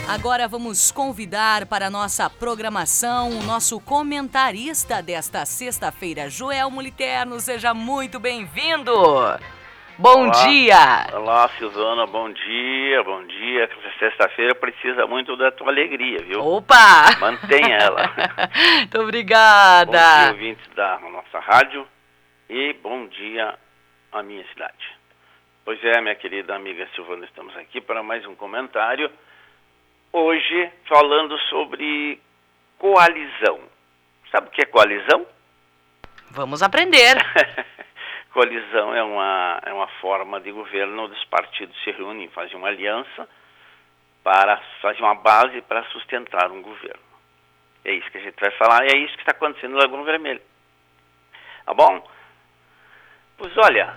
Agora vamos convidar para a nossa programação o nosso comentarista desta sexta-feira, Joel Moliterno. Seja muito bem-vindo! Bom dia! Olá, Silvana, bom dia, bom dia. Sexta-feira precisa muito da tua alegria, viu? Opa! Mantenha ela. Muito obrigada! Bom dia, ouvintes da nossa rádio, e bom dia à minha cidade. Pois é, minha querida amiga Silvana, estamos aqui para mais um comentário. Hoje, falando sobre coalizão. Sabe o que é coalizão? Vamos aprender. Coalizão é uma forma de governo onde os partidos se reúnem, fazem uma aliança para fazer uma base para sustentar um governo. É isso que a gente vai falar e é isso que está acontecendo no Lagoa Vermelha. Tá bom? Pois olha,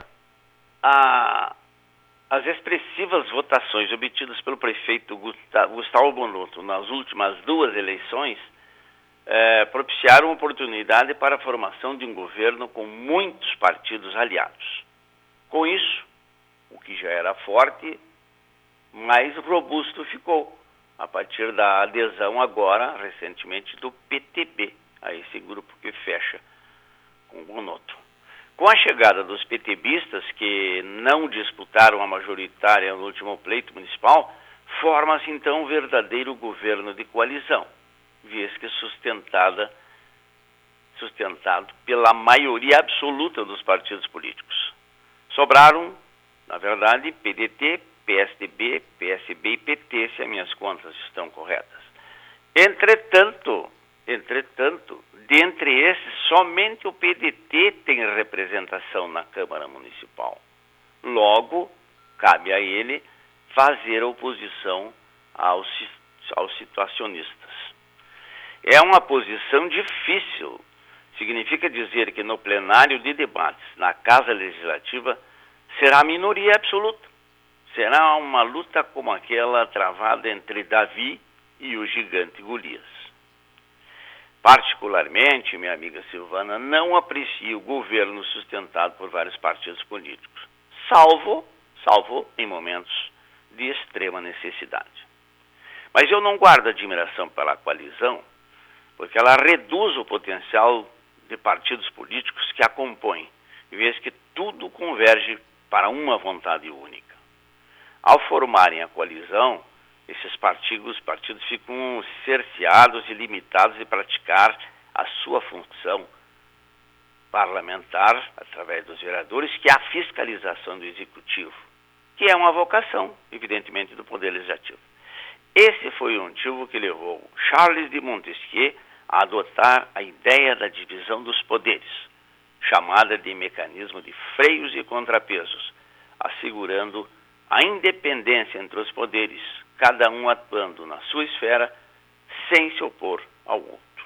as expressivas votações obtidas pelo prefeito Gustavo Bonotto nas últimas duas eleições propiciaram uma oportunidade para a formação de um governo com muitos partidos aliados. Com isso, o que já era forte, mais robusto ficou, a partir da adesão agora, recentemente, do PTB, a esse grupo que fecha com o Bonotto. Com a chegada dos PTBistas, que não disputaram a majoritária no último pleito municipal, forma-se então um verdadeiro governo de coalizão, visto que sustentado pela maioria absoluta dos partidos políticos. Sobraram, na verdade, PDT, PSDB, PSB e PT, se as minhas contas estão corretas. Entretanto, dentre esses, somente o PDT tem representação na Câmara Municipal. Logo, cabe a ele fazer oposição aos situacionistas. É uma posição difícil. Significa dizer que no plenário de debates, na Casa Legislativa, será a minoria absoluta. Será uma luta como aquela travada entre Davi e o gigante Golias. Particularmente, minha amiga Silvana, não aprecio o governo sustentado por vários partidos políticos, salvo em momentos de extrema necessidade. Mas eu não guardo admiração pela coalizão, porque ela reduz o potencial de partidos políticos que a compõem, em vez que tudo converge para uma vontade única. Ao formarem a coalizão, esses partidos ficam cerceados e limitados de praticar a sua função parlamentar, através dos vereadores, que é a fiscalização do Executivo, que é uma vocação, evidentemente, do Poder Legislativo. Esse foi o motivo que levou Charles de Montesquieu a adotar a ideia da divisão dos poderes, chamada de mecanismo de freios e contrapesos, assegurando a independência entre os poderes, cada um atuando na sua esfera, sem se opor ao outro.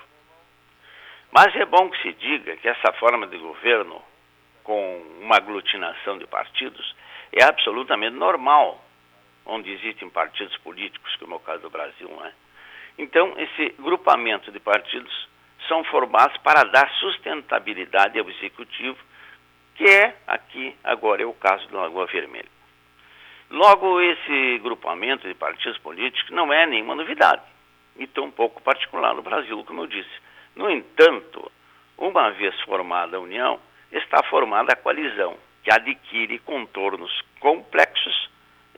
Mas é bom que se diga que essa forma de governo, com uma aglutinação de partidos, é absolutamente normal, onde existem partidos políticos, como é o caso do Brasil, não é? Então, esse grupamento de partidos são formados para dar sustentabilidade ao Executivo, que agora é o caso do Lagoa Vermelha. Logo, esse grupamento de partidos políticos não é nenhuma novidade, e tão pouco particular no Brasil, como eu disse. No entanto, uma vez formada a União, está formada a coalizão, que adquire contornos complexos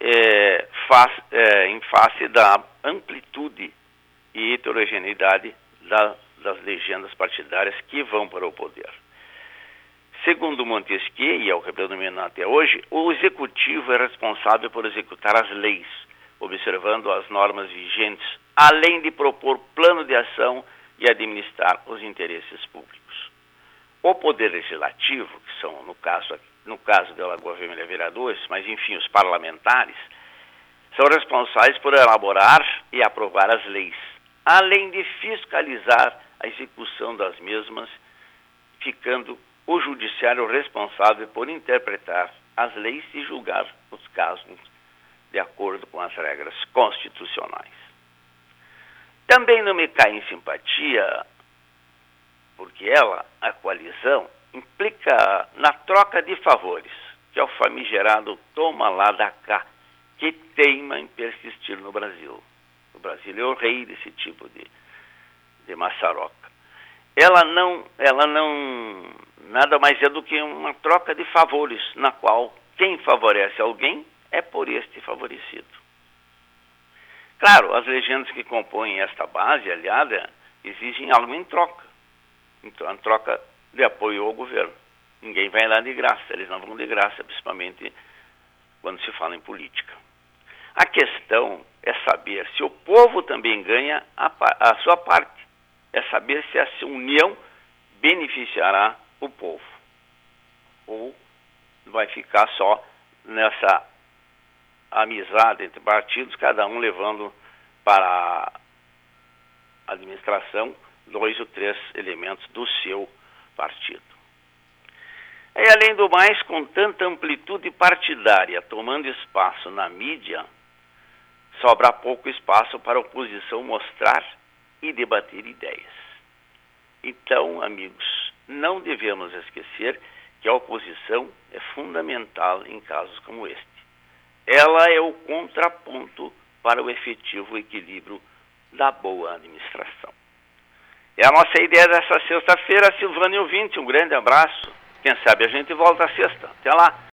em face da amplitude e heterogeneidade das legendas partidárias que vão para o poder. Segundo Montesquieu, e é o que predomina até hoje, o Executivo é responsável por executar as leis, observando as normas vigentes, além de propor plano de ação e administrar os interesses públicos. O Poder Legislativo, que são, no caso da Lagoa Vermelha, vereadores, mas enfim, os parlamentares, são responsáveis por elaborar e aprovar as leis, além de fiscalizar a execução das mesmas, ficando o judiciário responsável por interpretar as leis e julgar os casos de acordo com as regras constitucionais. Também não me cai em simpatia, porque a coalizão, implica na troca de favores, que é o famigerado toma lá da cá, que teima em persistir no Brasil. O Brasil é o rei desse tipo de maçaroca. Ela não nada mais é do que uma troca de favores, na qual quem favorece alguém é por este favorecido. Claro, as legendas que compõem esta base aliada exigem algo em troca. Então, a troca de apoio ao governo. Ninguém vai lá de graça, eles não vão de graça, principalmente quando se fala em política. A questão é saber se o povo também ganha a sua parte. É saber se essa união beneficiará o povo. Ou vai ficar só nessa amizade entre partidos, cada um levando para a administração 2 ou 3 elementos do seu partido. E além do mais, com tanta amplitude partidária tomando espaço na mídia, sobra pouco espaço para a oposição mostrar e debater ideias. Então, amigos, não devemos esquecer que a oposição é fundamental em casos como este. Ela é o contraponto para o efetivo equilíbrio da boa administração. É a nossa ideia dessa sexta-feira, Silvânia ouvinte. Um grande abraço. Quem sabe a gente volta à sexta. Até lá.